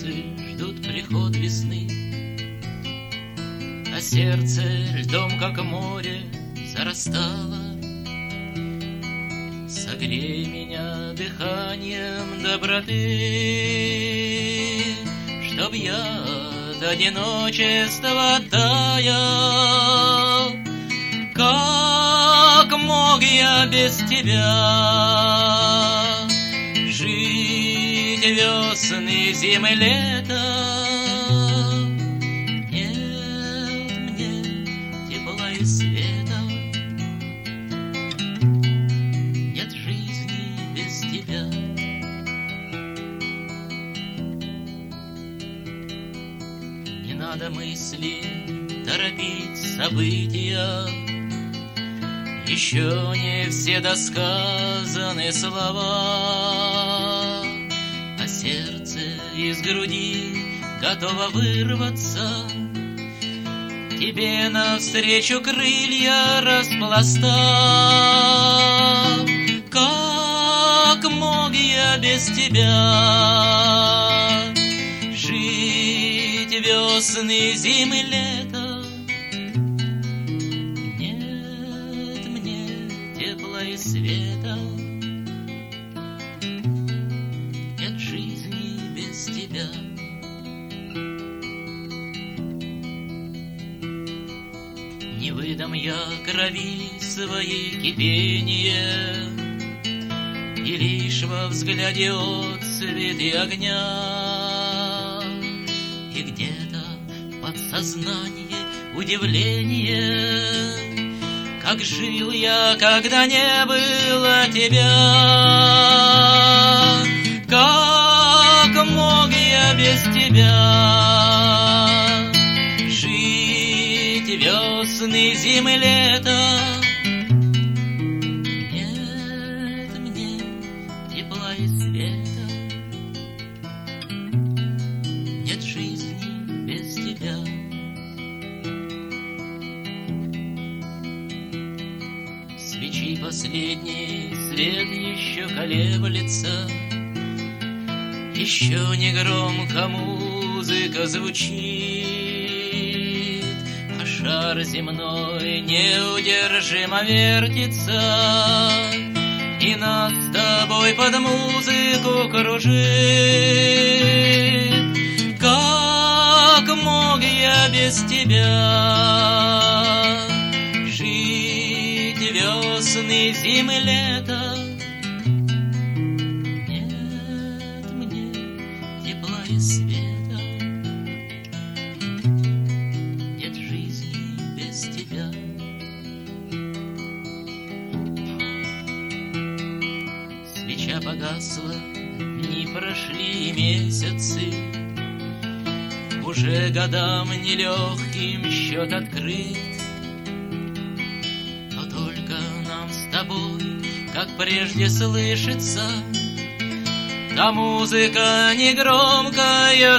птицы ждут приход весны, а сердце льдом, как море, зарастало. Согрей меня дыханием доброты, чтоб я от одиночества таял. Как мог я без тебя жить весны, зимы, лета? Нет мне тепла и света, нет жизни без тебя. Не надо мысли торопить события, еще не все досказаны слова, а сердце из груди готово вырваться, тебе навстречу крылья распластав. Как мог я без тебя жить весны, зимы, лета? Света, нет жизни без тебя. Не выдам я крови своей кипения, и лишь во взгляде отцвет и огня, и где-то в подсознании удивление. Как жил я, когда не было тебя? Как мог я без тебя жить весны, зимы, лета? Нет мне тепла и света, нет жизни без тебя. Свечи последний свет еще колеблется, еще не громко музыка звучит, а шар земной неудержимо вертится и нас с тобой под музыку кружит. Как мог я без тебя весны, зимы, лета? Нет мне тепла и света, нет жизни без тебя. Свеча погасла, дни прошли и месяцы, уже годам нелегким счет открыт. С тобой, как прежде, слышится, а музыка негромкая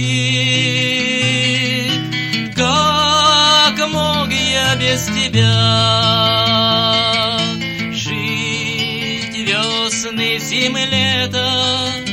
звучит. Как мог я без тебя жить весны, зимы, лета?